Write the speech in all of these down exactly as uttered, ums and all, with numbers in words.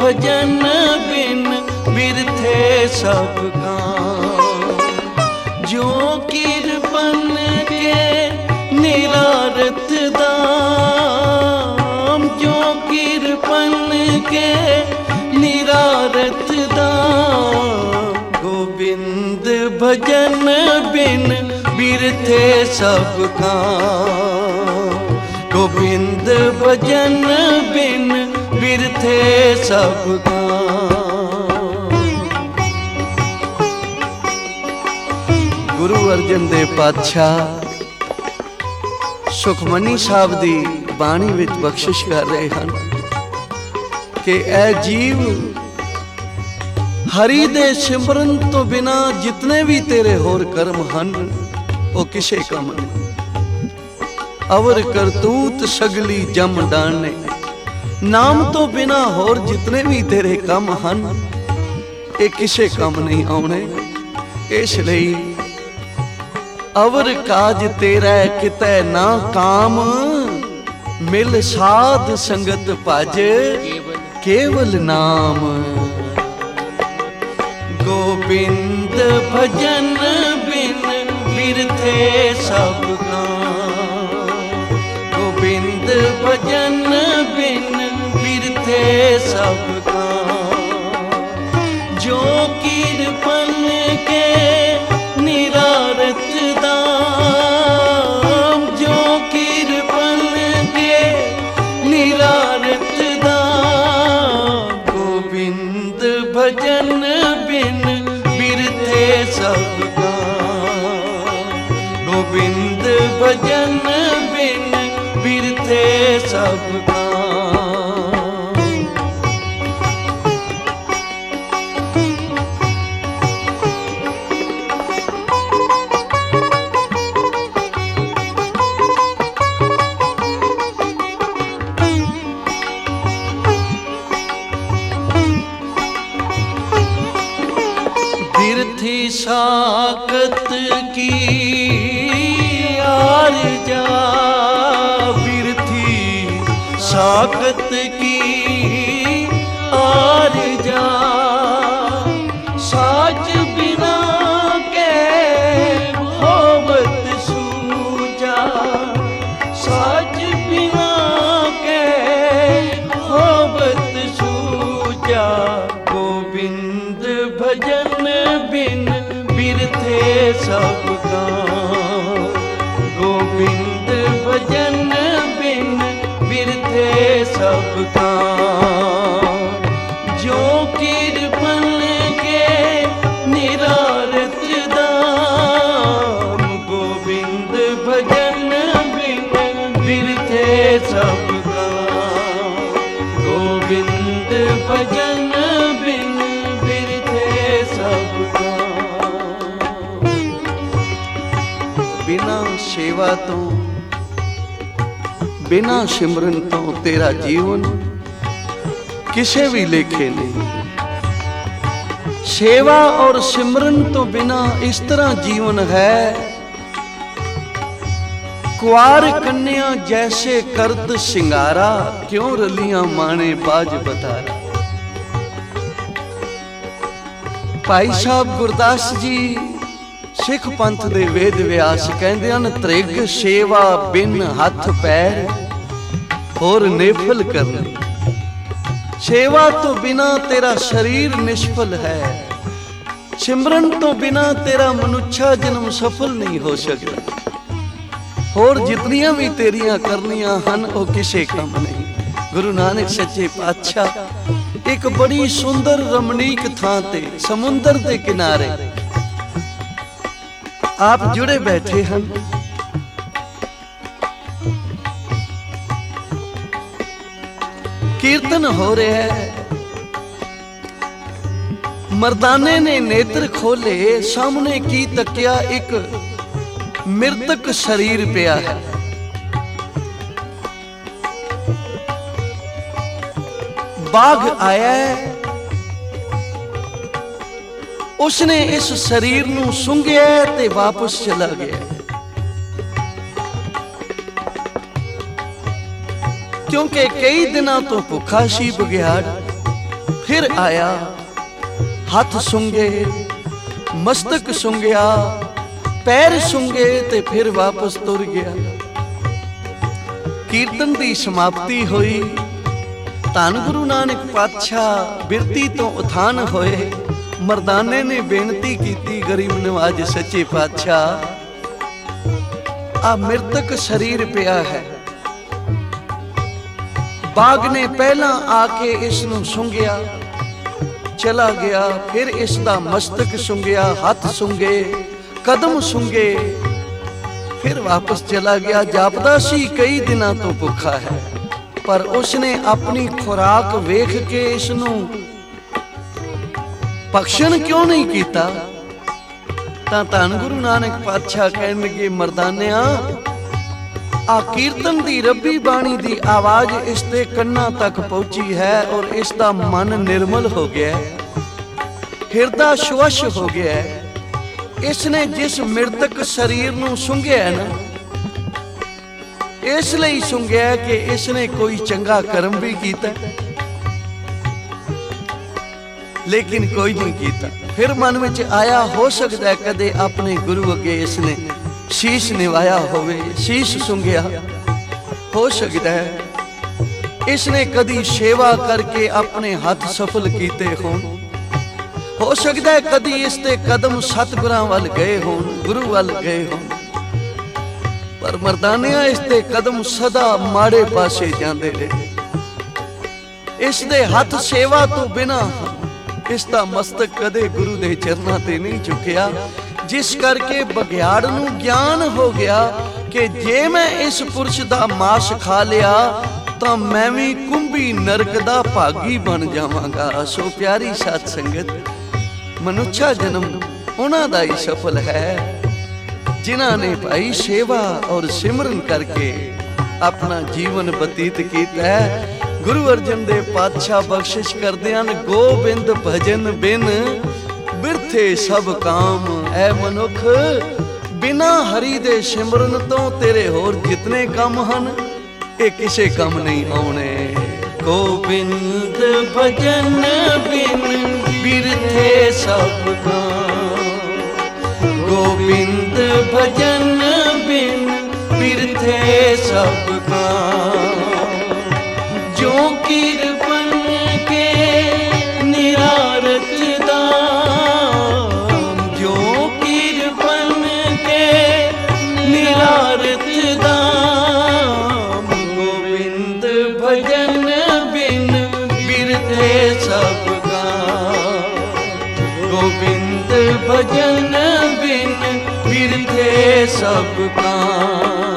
भजन बिन बिरथे सब काम। जो कीर्पन के निरारत दाम, जो कीर्पन के निरारत दाम। गोविंद भजन बिन बिरथे सब काम। गोविंद भजन बिन बिरथे सब काम। गुरु अर्जन देव पातशाह सुखमनी साहब दी बाणी विच बख्शिश कर रहे हैं कि ऐ जीव, हरि दे सिमरन तो बिना जितने भी तेरे होर कर्म हन वो किसे कम नहीं। अवर करतूत सगली जम डाने, नाम तो बिना होर जितने भी तेरे कम हन ये किसे कम नहीं आने। इसलिए अवर काज तेरा कितै ना काम, मिल साध संगत भज केवल नाम। गोविंद भजन बिन बिरथे सब काम। गोविंद भजन बिन बिरथे सब काम। जो कीर्पन के निरारत दाम, जो कीर्पन के निरारत दाम। गोविंद भजन बिन बिरथे सब काम। गोविंद भजन बिन बिरथे सब काम। बिरथी साकत की आरजा, बिरथी साकत की आरजा। साच बिना के होवत सूजा, साच बिना के होवत सूजा। गोविंद भजन बिन बिरथे सब काम। गोविंद भजन बिन बिरथे सब काम। जो कीर्पन के निरारत दाम। गोविंद भजन बिन बिरथे सब काम। गोविंद भजन बिन बिरथे सब काम। बिना सेवा तो, बिना सिमरन तो तेरा जीवन किसे भी लेखे नहीं। सेवा और सिमरन तो बिना इस तरह जीवन है, कुआर कन्या जैसे करत सिंगारा। क्यों रलियां माने बाज बतारा। भाई साहब गुरदास जी सिख पंथ दे वेद व्यास कहंदे हन, त्रिग सेवा बिन हथ पैर होर नेफल करनी। सेवा तो बिना तेरा शरीर निष्फल है। सिमरन तो बिना तेरा मनुष्य जन्म सफल नहीं हो सकता। होर जितनियां भी तेरियां करनियां हन वो किसे कम नहीं। गुरु नानक सच्चे पातशाह एक बड़ी सुंदर रमणीक थां ते समुंदर के किनारे आप जुड़े बैठे हैं। कीर्तन हो रहा है। मर्दाने ने नेत्र खोले, सामने की तकिया एक मृतक शरीर पिया है। बाघ आया है, उसने इस शरीर नूं सूंघिया ते वापस चला गया। क्योंकि कई दिनों तो भुखा सी बघियाड़, फिर आया हथ सुंगे मस्तक सुंघिया पैर सुंघे ते फिर वापस तुर गया। कीर्तन की समाप्ति हुई। धन गुरु नानक पातशाह बिरती तो उठान होए। मर्दाने ने बेनती की गरीब नवाज सच्चे पातशाह आ मृतक शरीर पिया है। बाग ने पहला आके इसनू सुंघिया चला गया, फिर इसका मस्तक सुंघिया, हाथ सुंघे, कदम सुंघे, फिर वापस चला गया। जापदा सी कई दिनों तो भुखा है, पर उसने अपनी खुराक वेख के इसनू भक्षण क्यों नहीं किया? तां धन गुरु नानक पातशाह कहन लगे, मर्दानिया आ कीर्तन दी रब्बी बाणी दी आवाज इसके कन्ना तक पहुंची है और इसका मन निर्मल हो गया है, हिरदा स्वच्छ हो गया है। इसने जिस मृतक शरीर नूं सुंघिया है ना, इसलिए सुंघिया है कि इसने कोई चंगा कर्म भी किया, लेकिन कोई नहीं किया। फिर मन में आया, हो सकता है कदे अपने गुरु अगे इसने शीश निवाया होवे, शीश सुंघिया, हो सकता है इसने कदी सेवा करके अपने हाथ सफल किए हों, हो सकता है कदी इसके कदम सतगुरां वल गए हों, गुरु वल गए हों, पर मर्दानिया इसके कदम सदा माड़े पासे जाते रहे। इसके हाथ सेवा तो बिना इसका मस्तक कदे गुरु के चरणों ते नहीं झुकिया, जिस करके बघियाड़ नूं ज्ञान हो गया कि जे मैं इस पुरुष का मांस खा लिया तो मैं भी कुंभी नरक का भागी बन जावांगा। सो प्यारी साध संगत, मनुष्य जन्म उन्हां दा ही सफल है जिन्हां ने भाई सेवा और सिमरन करके अपना जीवन बतीत किया है। गुरु अर्जन देव पातशाह बख्शिश करदे हन, गोबिंद भजन बिन बिरथे सब काम। ऐ मनुख, बिना हरि दे सिमरन तो तेरे होर जितने काम हन ये किसे काम नहीं आने। गोबिंद भजन बिन बिरथे सब काम, गोबिंद भजन बिन बिरथे सब काम। जो कीर्तन के निरारत दाम, जो कीर्तन के निरारत दाम। गोविंद भजन बिन बिरथे सब काम, गोविंद भजन बिन बिरथे सब काम।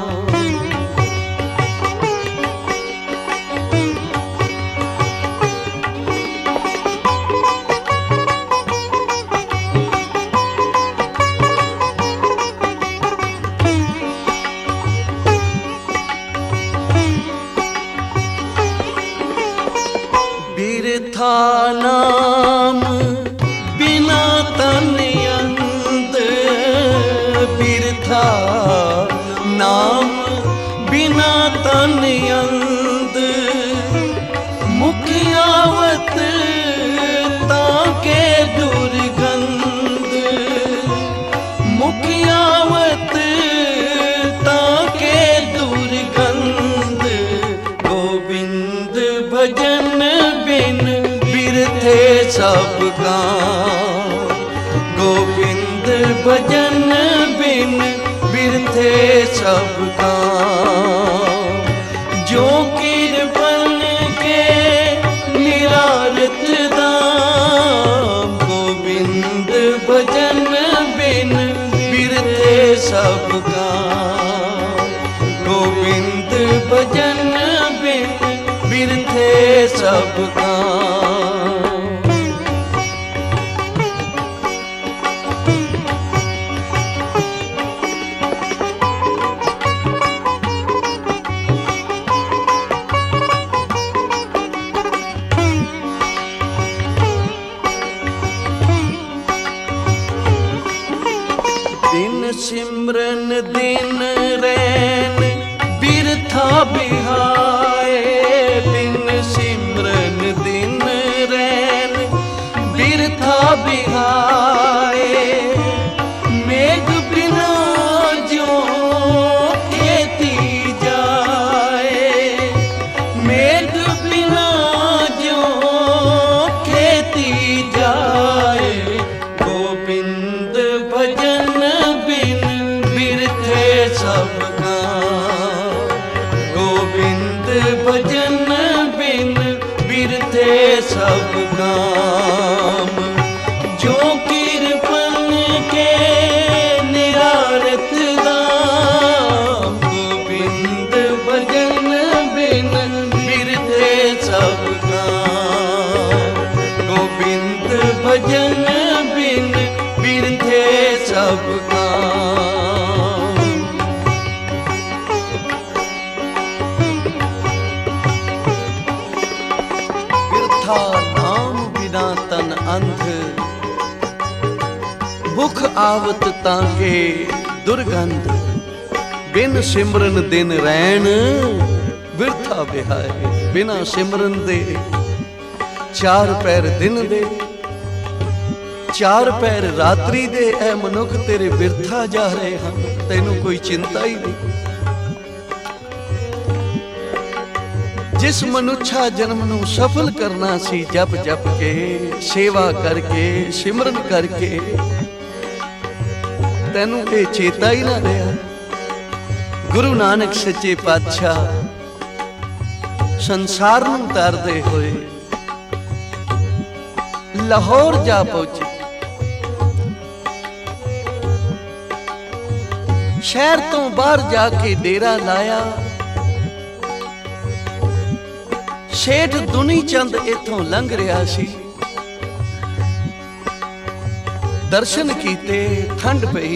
बिरथा नाम बिना तन अंत, बिरथा नाम बिना तन अंत। मुखियावत ताके दुर्गंध, मुखियावत ताके दुर्गंध। गोविंद भजन बिन बिरथे सब काम, गोविंद भजन बिन बिरथे सब काम। जो कीर्तन के निरारत दाम, गोविंद भजन बिन बिरथे सब काम, गोविंद भजन बिन बिरथे सब काम। दिन सिमरन दिन रैन बिरथा बिहाए, बिन सिमरन दिन काम। जो किरपन के निरारत दाम, गोविंद भजन बिन बिरथे सब काम। गोविंद भजन बिन बिरथे सब काम। बिरथा नाम बिना तन अंध, भुख आवत ताके दुर्गंध। बिन सिमरन दिन रैन बिरथा बिहाए। बिना सिमरन दे चार पैर दिन दे, चार पैर रात्रि दे। ऐ मनुख तेरे बिरथा जा रहे हैं, तैनू कोई चिंता ही नहीं। जिस मनुष्या जन्म नू सफल करना सी, जप जप के सेवा करके सिमरन करके, तैनू ये चेता ही ना रहा। गुरु नानक सच्चे पातशाह संसार नू तारदे होए लाहौर जा पहुंचे। शहर तो बाहर जाके डेरा लाया। शेठ दुनी चंद इथों लंघ रहा सी। दर्शन कीते, ठंड पई,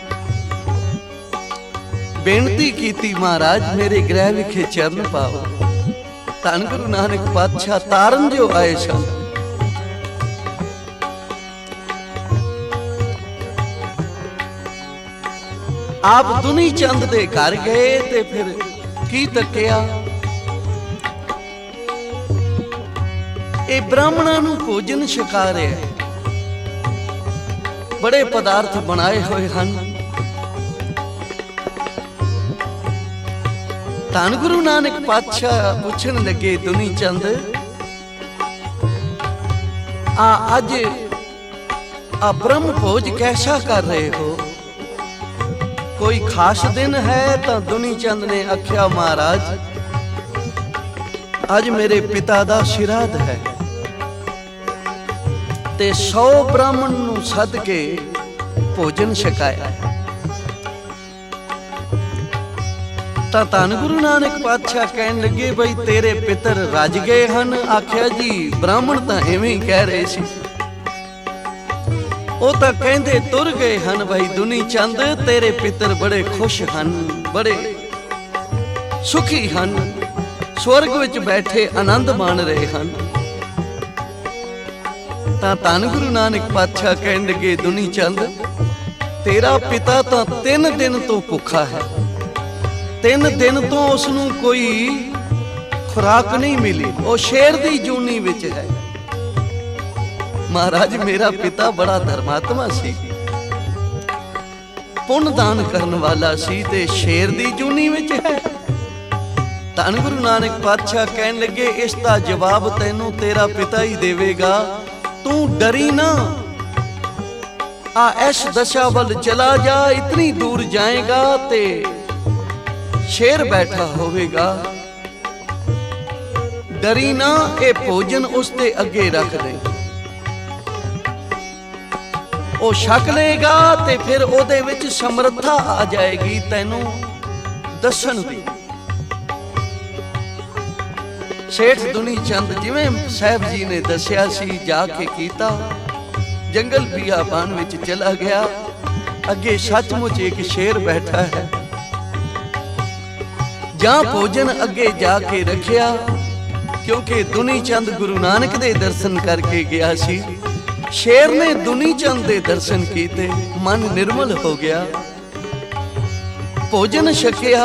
बेनती कीती महाराज मेरे गृह विखे चरण पाओ। धन गुरु नानक पातशाह तारन जो आए सन। आप दुनी चंद दे घर गए ते फिर की तकिया, ਇਹ ब्राह्मणों ਨੂੰ ਭੋਜਨ ਛਕਾ ਰਿਹਾ। बड़े पदार्थ बनाए हुए हैं। धन गुरु नानक पातशाह पूछन लगे दुनी चंद, आ अज आ ब्रह्म भोज कैसा कर रहे हो? कोई खास दिन है? तो दुनी चंद ने आख्या महाराज अज मेरे पिता दा श्राद्ध है ते सौ ब्राह्मण नू सद के भोजन छकाया। तां धन गुरु नानक पातशाह कहन लगे बई तेरे पितर रज गए हन। आख्या जी ब्राह्मण तां इवें ही कह रहे सी, ਉਹ ਤਾਂ ਕਹਿੰਦੇ ਤੁਰ ਗਏ ਹਨ। ਭਾਈ ਦੁਨੀ ਚੰਦ ਤੇਰੇ ਪਿੱਤਰ ਬੜੇ ਖੁਸ਼ ਹਨ, ਬੜੇ ਸੁਖੀ ਹਨ, ਸਵਰਗ ਵਿੱਚ ਬੈਠੇ ਆਨੰਦ ਮਾਣ ਰਹੇ ਹਨ। ਤਾਂ ਧੰਨ ਗੁਰੂ ਨਾਨਕ ਪਾਤਸ਼ਾਹ ਕਹਿਣ ਲੱਗੇ ਦੁਨੀ ਚੰਦ ਤੇਰਾ ਪਿਤਾ ਤਾਂ ਤਿੰਨ ਦਿਨ ਤੋਂ ਭੁੱਖਾ ਹੈ। ਤਿੰਨ ਦਿਨ ਤੋਂ ਉਸ ਨੂੰ ਕੋਈ ਖੁਰਾਕ ਨਹੀਂ ਮਿਲੀ, ਉਹ ਸ਼ੇਰ ਦੀ ਜੂਨੀ ਵਿੱਚ ਹੈ। महाराज मेरा पिता बड़ा धर्मात्मा सी, पुण्य दान करन वाला सी ते शेर दी जूनी विच है। धन गुरु नानक पातशाह कहन लगे इसका जवाब तैनू तेरा पिता ही देवेगा, तू डरी ना। आ ऐश दशा वल चला जा, इतनी दूर जाएगा ते शेर बैठा होवेगा। डरी ना, ए भोजन उसते अगे रख दे, ਉਹ ਛਕ ਲੇਗਾ ਤੇ ਫਿਰ ਉਹਦੇ ਵਿੱਚ ਸਮਰੱਥਾ ਆ ਜਾਏਗੀ ਤੈਨੂੰ ਦੱਸਣ ਦੀ। ਸ਼ੇਠ ਦੁਨੀ ਚੰਦ ਜਿਵੇਂ ਸਾਹਿਬ ਜੀ ਨੇ ਦੱਸਿਆ ਸੀ ਜਾ ਕੇ ਕੀਤਾ। ਜੰਗਲ ਬਿਆਬਾਨ ਵਿੱਚ ਚਲਾ ਗਿਆ। ਅੱਗੇ ਸੱਚਮੁੱਚ ਇੱਕ ਸ਼ੇਰ ਬੈਠਾ ਹੈ। ਜਾਂ ਭੋਜਨ ਅੱਗੇ ਜਾ ਕੇ ਰੱਖਿਆ, ਕਿਉਂਕਿ ਦੁਨੀ ਚੰਦ ਗੁਰੂ ਨਾਨਕ ਦੇ ਦਰਸ਼ਨ ਕਰਕੇ ਗਿਆ ਸੀ। शेर ने दुनी चंद दे दर्शन कीते, मन निर्मल हो गया। भोजन छकिया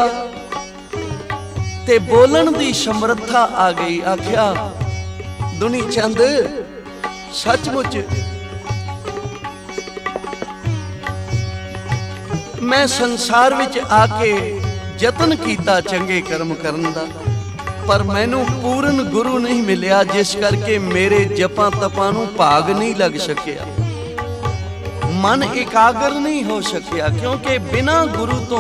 ते बोलन दी समर्था आ गई। आख्या दुनी चंद सचमुच मैं संसार विच आके यतन कीता चंगे कर्म करन दा, पर मैनू पूर्ण गुरु नहीं मिलिया, जिस करके मेरे जपां तपां नू भाग नहीं लग सकिया, मन एकाग्र नहीं हो सकिया। क्योंकि बिना गुरु तो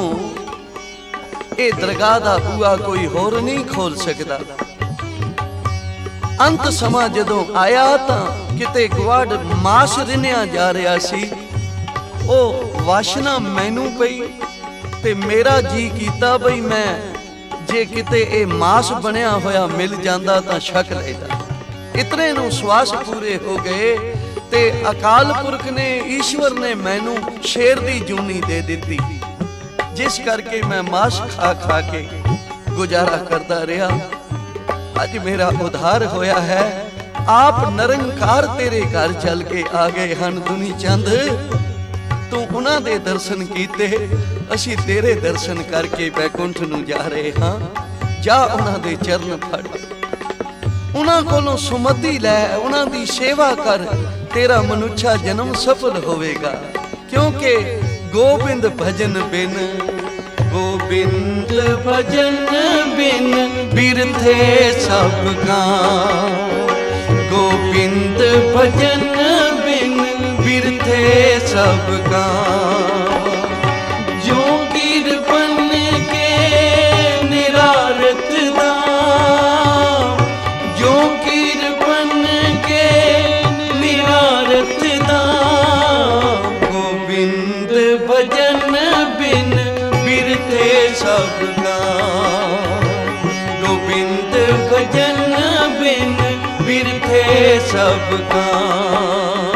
ये दरगाह दा बूहा कोई होर नहीं खोल सकता। ਅੰਤ ਸਮਾਂ ਜਦੋਂ ਆਇਆ ਤਾਂ ਕਿਤੇ ਗਵਾੜ ਮਾਸ ਰਿੰਨਿਆ ਜਾ ਰਿਹਾ ਸੀ। ਉਹ ਵਾਸ਼ਨਾ ਮੈਨੂੰ ਪਈ ਤੇ ਮੇਰਾ ਜੀ ਕੀਤਾ ਬਈ ਮੈਂ ਜੇ ਕਿਤੇ ਇਹ ਮਾਸ ਬਣਿਆ ਹੋਇਆ ਮਿਲ ਜਾਂਦਾ ਤਾਂ ਛਕ ਲੈਦਾ। ਇਤਨੇ ਨੂੰ ਸਵਾਸ ਪੂਰੇ ਹੋ ਗਏ ਤੇ ਅਕਾਲ ਪੁਰਖ ਨੇ, ਈਸ਼ਵਰ ਨੇ ਮੈਨੂੰ ਸ਼ੇਰ ਦੀ ਜੂਨੀ ਦੇ ਦਿੱਤੀ, ਜਿਸ ਕਰਕੇ ਮੈਂ ਮਾਸ ਖਾ ਖਾ ਕੇ ਗੁਜ਼ਾਰਾ ਕਰਦਾ ਰਿਹਾ। ਅੱਜ ਮੇਰਾ ਉਧਾਰ ਹੋਇਆ ਹੈ। ਆਪ ਨਿਰੰਕਾਰ ਤੇਰੇ ਘਰ ਚੱਲ ਕੇ ਆ ਗਏ ਹਨ ਦੁਨੀ ਚੰਦ। ਤੂੰ ਉਹਨਾਂ ਦੇ ਦਰਸ਼ਨ ਕੀਤੇ, ਅਸੀਂ ਤੇਰੇ ਦਰਸ਼ਨ ਕਰਕੇ ਬੈਕੁੰਠ ਨੂੰ ਜਾ ਰਹੇ ਹਾਂ। ਜਾ ਉਹਨਾਂ ਦੇ ਚਰਨ ਫੜ, ਉਹਨਾਂ ਕੋਲੋਂ ਸੁਮਤੀ ਲੈ, ਉਹਨਾਂ ਦੀ ਸੇਵਾ ਕਰ, ਤੇਰਾ ਮਨੁੱਖਾ ਜਨਮ ਸਫਲ ਹੋਵੇਗਾ। ਕਿਉਂਕਿ ਗੋਬਿੰਦ ਭਜਨ ਬਿਨ, ਗੋਬਿੰਦ ਭਜਨ ਬਿਨ ਬਿਰਥੇ ਸਭ ਕਾਮ, ਗੋਬਿੰਦ ਭਜਨ ਬਿਨ ਬਿਰਥੇ ਸਭ ਕਾਮ। ਜੋ गिर बन के निरारत दाम, जो गिर बन के निरारत दाम। गोविंद भजन बिन बिरथे सब काम, गोविंद भजन बिन बिरथे सब काम।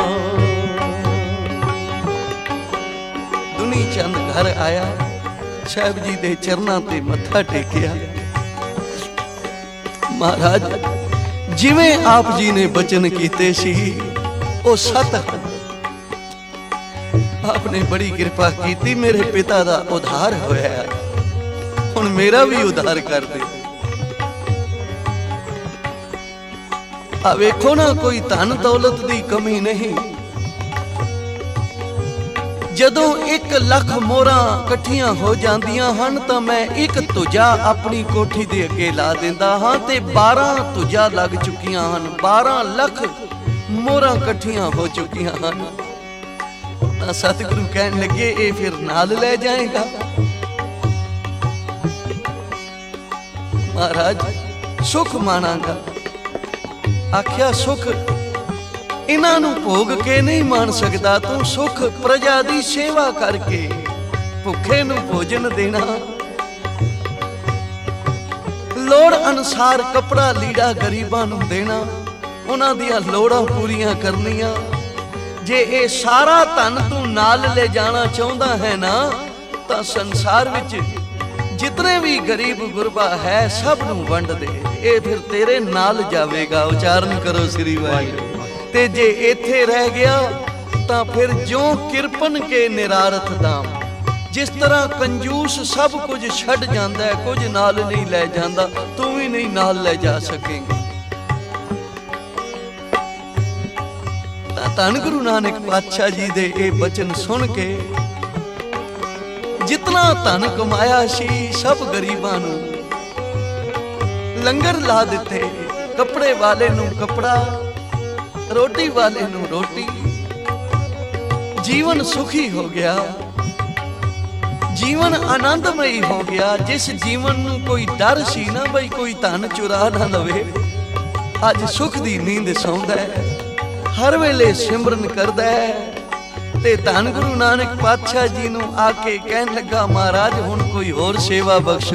दुनी चंद घर आया, ਸਾਹਿਬ जी दे चरना ते मत्था टेकिया। महाराज जिवें आप जी ने बचन कीते सी ओ सत हन। आपने बड़ी कृपा कीती, मेरे पिता दा उद्धार होया, हुण मेरा भी उद्धार कर दे। आ वेखो ना, कोई धन दौलत दी कमी नहीं। ਜਦੋਂ ਇੱਕ ਲੱਖ ਮੋਹਰਾਂ ਇਕੱਠੀਆਂ ਹੋ ਜਾਂਦੀਆਂ ਹਨ ਤਾਂ ਮੈਂ ਇੱਕ ਤੁਜਾ ਆਪਣੀ ਕੋਠੀ ਦੇ ਅੱਗੇ ਲਾ ਦਿੰਦਾ ਹਾਂ ਤੇ ਬਾਰਾਂ ਤੁਜਾ ਲੱਗ ਚੁੱਕੀਆਂ ਹਨ। ਬਾਰਾਂ ਲੱਖ ਮੋਹਰਾਂ ਇਕੱਠੀਆਂ ਹੋ ਚੁੱਕੀਆਂ ਹਨ। ਤਾਂ ਸਤਿਗੁਰੂ ਕਹਿਣ ਲੱਗੇ ਇਹ ਫਿਰ ਨਾਲ ਲੈ ਜਾਏਗਾ। ਮਹਾਰਾਜ ਸੁਖ ਮਾਣਾਂਗਾ। ਆਖਿਆ ਸੁਖ ਇਹਨਾਂ ਨੂੰ ਭੋਗ ਕੇ ਨਹੀਂ ਮਾਣ ਸਕਦਾ ਤੂੰ, ਸੁਖ ਪ੍ਰਜਾ ਦੀ ਸੇਵਾ ਕਰਕੇ, ਭੁੱਖੇ ਨੂੰ ਭੋਜਨ ਦੇਣਾ, ਲੋੜ ਅਨੁਸਾਰ ਕੱਪੜਾ ਲੀੜਾ ਗਰੀਬਾਂ ਨੂੰ ਦੇਣਾ, ਉਹਨਾਂ ਦੀਆਂ ਲੋੜਾਂ ਪੂਰੀਆਂ ਕਰਨੀਆਂ। ਜੇ ਇਹ ਸਾਰਾ ਧਨ ਤੂੰ ਨਾਲ ਲੈ ਜਾਣਾ ਚਾਹੁੰਦਾ ਹੈ ਨਾ ਤਾਂ ਸੰਸਾਰ ਵਿੱਚ ਜਿਤਨੇ ਵੀ ਗਰੀਬ ਗੁਰਬਾ ਹੈ ਸਭ ਨੂੰ ਵੰਡ ਦੇ, ਇਹ ਫਿਰ ਤੇਰੇ ਨਾਲ ਜਾਵੇਗਾ। ਉਚਾਰਨ ਕਰੋ ਸ੍ਰੀ ਵਾਹਿਗੁਰੂ। ਤੇ ਜੇ ਇੱਥੇ ਰਹਿ ਗਿਆ ਤਾਂ ਫਿਰ ਜਿਉਂ ਕਿਰਪਨ ਕੇ ਨਿਰਾਰਥ ਦਾਮ। ਜਿਸ ਤਰ੍ਹਾਂ ਕੰਜੂਸ ਸਭ ਕੁਝ ਛੱਡ ਜਾਂਦਾ ਹੈ, ਕੁਝ ਨਾਲ ਨਹੀਂ ਲੈ ਜਾਂਦਾ, ਤੂੰ ਵੀ ਨਹੀਂ ਨਾਲ ਲੈ ਜਾ ਸਕੇਂਗਾ। ਤਾਂ ਧੰਨ ਗੁਰੂ ਨਾਨਕ ਪਾਤਸ਼ਾਹ ਜੀ ਦੇ ਇਹ ਬਚਨ ਸੁਣ ਕੇ ਜਿਤਨਾ ਧਨ ਕਮਾਇਆ ਸੀ ਸਭ ਗਰੀਬਾਂ ਨੂੰ ਲੰਗਰ ਲਾ ਦਿੱਤੇ। ਕੱਪੜੇ ਵਾਲੇ ਨੂੰ ਕੱਪੜਾ, ਰੋਟੀ ਵਾਲੇ ਨੂੰ ਰੋਟੀ। ਜੀਵਨ ਸੁਖੀ ਹੋ ਗਿਆ, ਜੀਵਨ ਆਨੰਦਮਈ ਹੋ ਗਿਆ। ਜਿਸ ਜੀਵਨ ਨੂੰ ਕੋਈ ਡਰ ਸੀ ਨਾ ਬਈ ਕੋਈ ਧਨ ਚੁਰਾ ਨਾ ਲਵੇ, ਅੱਜ ਸੁਖ ਦੀ ਨੀਂਦ ਸੌਂਦਾ ਹੈ, ਹਰ ਵੇਲੇ ਸਿਮਰਨ ਕਰਦਾ ਹੈ। ਤੇ ਧੰਨ ਗੁਰੂ ਨਾਨਕ ਪਾਤਸ਼ਾਹ ਜੀ ਨੂੰ ਆ ਕੇ ਕਹਿਣ ਲੱਗਾ ਮਹਾਰਾਜ ਹੁਣ ਕੋਈ ਹੋਰ ਸੇਵਾ ਬਖਸ਼ੋ।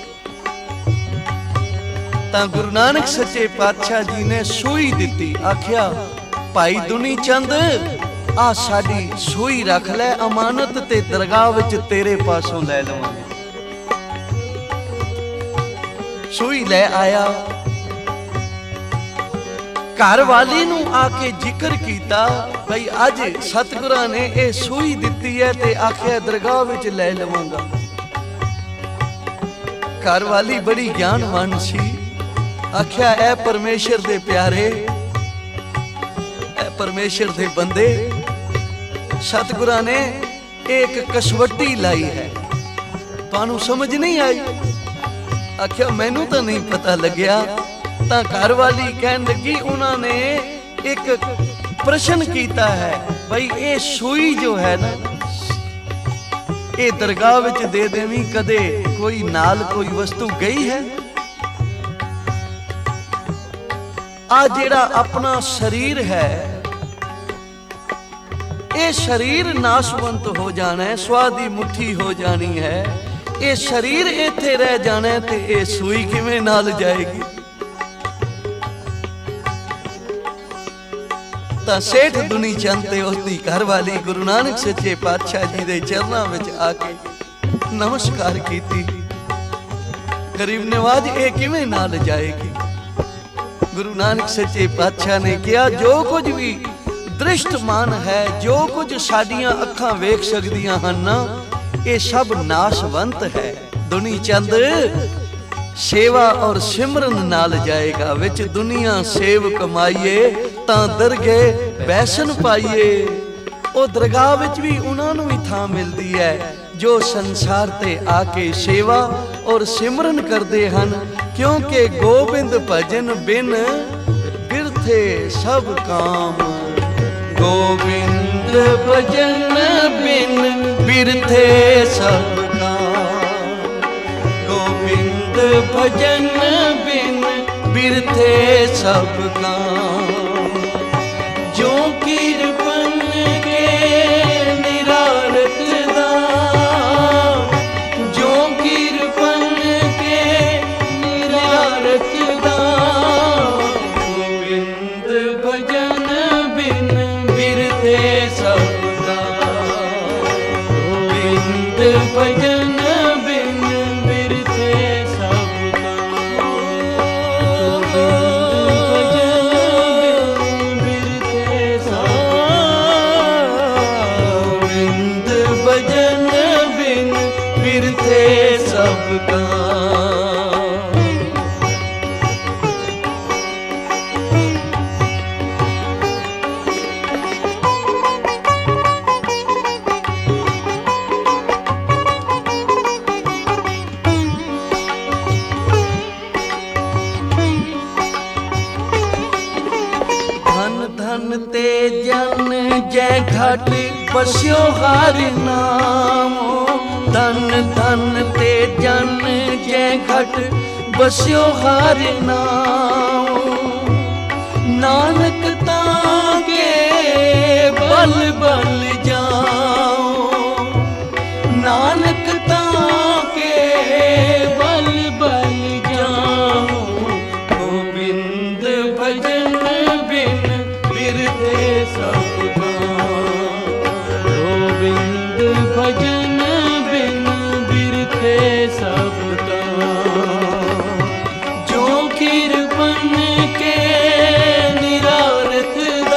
ਤਾਂ ਗੁਰੂ ਨਾਨਕ ਸੱਚੇ ਪਾਤਸ਼ਾਹ ਜੀ ਨੇ ਸੂਈ ਦਿੱਤੀ। ਆਖਿਆ ਭਾਈ ਦੁਨੀ ਚੰਦ ਆ ਸਾਡੀ ਸੂਈ ਰੱਖ ਲੈ ਅਮਾਨਤ, ਤੇ ਦਰਗਾਹ ਵਿੱਚ ਤੇਰੇ ਪਾਸੋਂ ਲੈ ਲਵਾਂਗੇ। ਸੂਈ ਲੈ ਆਇਆ, ਘਰ ਵਾਲੀ ਨੂੰ ਆ ਕੇ ਜ਼ਿਕਰ ਕੀਤਾ ਭਈ ਅੱਜ ਸਤਿਗੁਰਾਂ ਨੇ ਇਹ ਸੂਈ ਦਿੱਤੀ ਹੈ ਤੇ ਆਖਿਆ ਦਰਗਾਹ ਵਿੱਚ ਲੈ ਲਵਾਂਗਾ। ਘਰ ਵਾਲੀ ਬੜੀ ਗਿਆਨਵਾਨ ਸੀ। ਆਖਿਆ ਐ ਪਰਮੇਸ਼ਰ ਦੇ ਪਿਆਰੇ, ਐ ਪਰਮੇਸ਼ਰ ਦੇ ਬੰਦੇ, ਸਤਿਗੁਰਾਂ ਨੇ ਇੱਕ ਕਸਵੱਟੀ ਲਾਈ ਹੈ, ਤੁਹਾਨੂੰ ਸਮਝ ਨਹੀਂ ਆਈ? ਆਖਿਆ ਮੈਨੂੰ ਤਾਂ ਨਹੀਂ ਪਤਾ ਲੱਗਿਆ। ਤਾਂ ਘਰ ਵਾਲੀ ਕਹਿਣ ਲੱਗੀ ਉਹਨਾਂ ਨੇ ਇੱਕ ਪ੍ਰਸ਼ਨ ਕੀਤਾ ਹੈ ਬਈ ਇਹ ਸੂਈ ਜੋ ਹੈ ਨਾ ਇਹ ਦਰਗਾਹ ਵਿੱਚ ਦੇ ਦੇਵੀਂ, ਕਦੇ ਕੋਈ ਨਾਲ ਕੋਈ ਵਸਤੂ ਗਈ ਹੈ? आ जेड़ा अपना शरीर है, ये शरीर नाशवंत हो जाना है, स्वाद दी मुट्ठी हो जानी है। ये शरीर इत्थे रह जाना है, ते ये सूई किवें नाल जाएगी? तां सेठ दुनी चंद ते उसदी घरवाली गुरु नानक सच्चे पातशाह जी दे चरनां विच आके नमस्कार कीती। गरीब नवाज ये किवें नाल जाएगी? गुरु नानक सच्चे पातशाह ने कहा, जो कुछ भी दृष्टमान है, जो कुछ साडियां अखां वेख सकदियां हन ना, ये सब नाशवंत है। दुनी चंद सेवा और सिमरन नाल जाएगा। विच दुनिया सेव कमाइए तां दरगे बैसन पाइए। ओ दरगाह विच भी उन्हां नूं ही थां मिलदी है जो संसार ते आके सेवा और सिमरन करते हन, क्योंकि गोबिंद भजन बिन बिरथे सब काम। गोविंद भजन बिन बिरथे सब काम। गोविंद भजन बिन बिरथे सब काम। जो कीरपन के निरारत दान, जो कीरपन के निरारत दान। गोविंद भजन बिन बिरथे सब काम। गोविंद भजन बिन बिरथे सब काम। गोविंद भजन बिन बिरथे सब काम। धन ते जन जय घट बस्यो हरि नाम। धन धन ते जन जय घट बस्यो हरि नाम। नानक ताके बल बल जाओ। नानक ताके बल बल जाओ। गोविंद भजन बिन बिरथे सब काम। गोविंद भजन बिन बिरथे सब काम। जो कीरपन के निरारत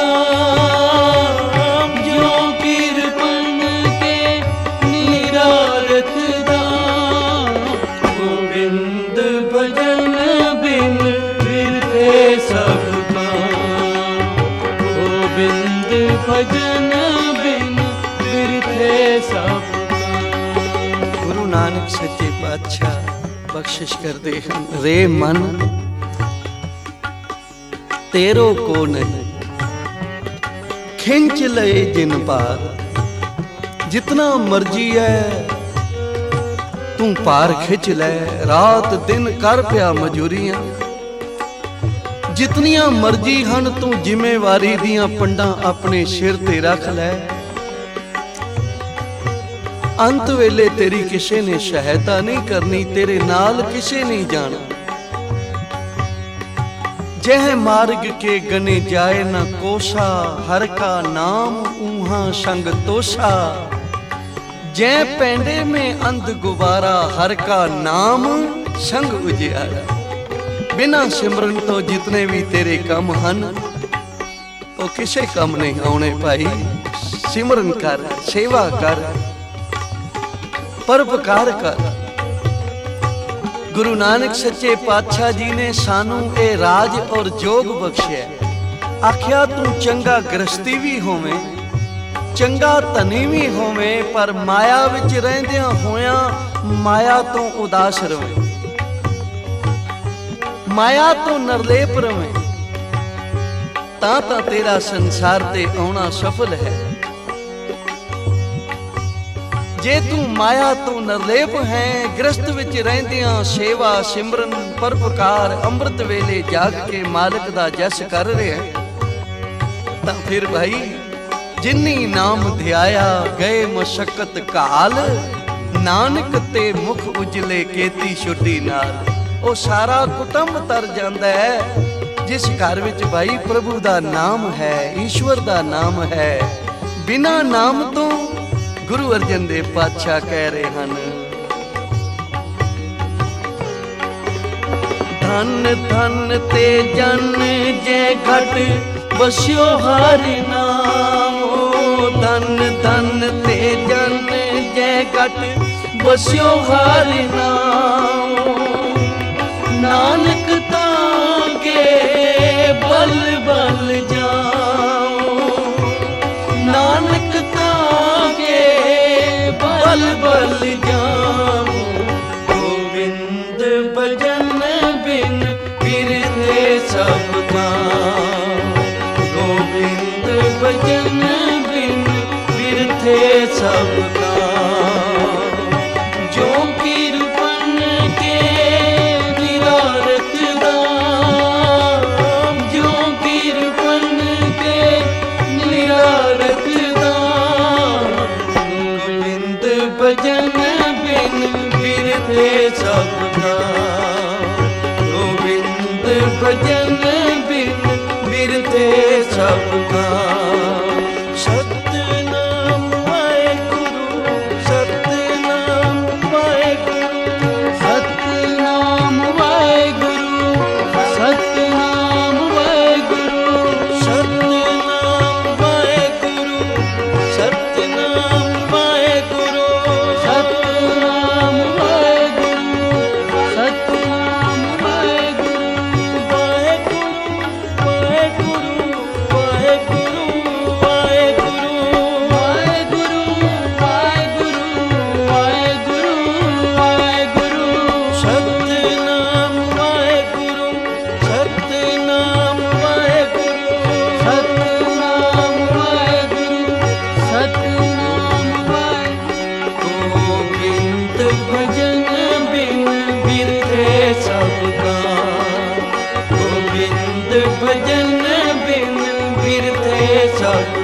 दाम। जो कीरपन के निरारत दाम। गोविंद भजन बिन बिरथे सब काम। गोविंद भजन बिन बिरथे सब काम। गुरु नानक सच्चे पातशाह बख्शिश करते हैं, रे मन तेरो को नहीं, खिंच ले जिन पार। जितना मर्जी है तू पार खिंच ले। रात दिन कर पिया मजूरियां। जितनियां मर्जी हन तू जिम्मेवारी दियां पंडां अपने सिर ते रख लै। अंत वेले तेरी किसे ने सहायता नहीं करनी, तेरे नाल किसे नहीं जाना। जह मार्ग के गने जाए न कोसा, हर का नाम ऊहा संग तोसा। जै पैंडे में अंध गुबारा, हर का नाम संग उजियारा। बिना सिमरन तो जितने भी तेरे काम हन वो किसे काम नहीं आने भाई। सिमरन कर, सेवा कर, परोपकार कर। गुरु नानक सच्चे पातशाह जी ने सानू ए राज और जोग बख्शिया। आख्या तू चंगा गृहस्थी भी होवे, चंगा धनी भी होवे, पर माया विच रहंदियां होया माया तो उदास रवे, माया तो नरलेप रवे, तां तां तेरा संसार ते आउणा सफल है। ਜੇ ਤੂੰ ਮਾਇਆ ਤੋਂ ਨਿਰਲੇਪ ਹੈ, ਗ੍ਰਸਤ ਵਿੱਚ ਰਹਿੰਦਿਆਂ ਸੇਵਾ ਸਿਮਰਨ ਪਰਪਕਾਰ ਅੰਮ੍ਰਿਤ ਵੇਲੇ ਜਾਗ ਕੇ ਮਾਲਕ ਦਾ ਜਸ ਕਰ ਰਿਹਾ, ਤਾਂ ਫਿਰ ਭਾਈ ਜਿਨੀ ਨਾਮ ਧਿਆਇਆ ਗਏ ਮੁਸ਼ੱਕਤ ਕਾਲ, ਨਾਨਕ ਤੇ ਮੁਖ ਉਜਲੇ ਕੀਤੀ ਛੁੱਟੀ ਨਾਲ। ਉਹ ਸਾਰਾ ਕੁਟੰਬ ਤਰ ਜਾਂਦਾ ਹੈ ਜਿਸ ਘਰ ਵਿੱਚ ਭਾਈ ਪ੍ਰਭੂ ਦਾ ਨਾਮ ਹੈ, ਈਸ਼ਵਰ ਦਾ ਨਾਮ ਹੈ। ਬਿਨਾਂ ਨਾਮ ਤੋਂ ਗੁਰੂ ਅਰਜਨ ਦੇਵ ਪਾਤਸ਼ਾਹ ਕਹਿ ਰਹੇ ਹਨ, ਧਨ ਧਨ ਤੇ ਜਨ ਜੇ ਘਟ ਬਸਿਓ ਹਰਿ ਨਾਮ। ਧਨ ਧਨ ਤੇ ਜਨ ਜੇ ਘਟ ਬਸਿਓ ਹਰਿ ਨਾਮ। ਨਾਨਕ ਤਾਂਗੇ ਬਲ ਬਲ ਜਾਓ, ਨਾਨਕ ਤਾਂਗੇ ਬਲ ਬਲ ਜਾਓ। ਗੋਬਿੰਦ ਭਜਨ ਬਿਨ ਬਿਰਥੇ ਸਭ ਕਾਮ। ਗੋਬਿੰਦ ਭਜਨ ਬਿਨ ਬਿਰਥੇ ਸਭ ਕਾਮ। ਜੋ ਕਿਰਪਨ ਕੇ ਨਿਰਾਰਥ ਦਾਮ। ਜੋ ਕਿਰਪਨ ਕੇ ਨਿਰਾਰਥ ਦਾਮ। ਗੋਬਿੰਦ ਭਜਨ ਬਿਨ ਬਿਰਥੇ ਸਭ ਕਾਮ। ਗੋਬਿੰਦ ਭਜਨ ਬਿਨ ਬਿਰਥੇ ਸਭ ਕਾਮ। ਸਤਿਨਾਮ ਵਾਹਿਗੁਰੂ, ਸਤਿਨਾਮ ਵਾਹਿਗੁਰੂ, ਸਤਿਨਾਮ ਵਾਹਿਗੁਰੂ, ਸਤਿਨਾਮ ਵਾਹਿਗੁਰੂ, ਸਤਿਨਾਮ ਵਾਹਿਗੁਰੂ, ਸਤਿਨਾਮ ਵਾਹਿਗੁਰੂ, ਸਤਿਨਾਮ ਵਾਹਿਗੁਰੂ, ਸਤਿਨਾਮ ਵਾਹਿਗੁਰੂ। ਭਜਨ ਬਿਨ ਬਿਰਥੇ ਸਭ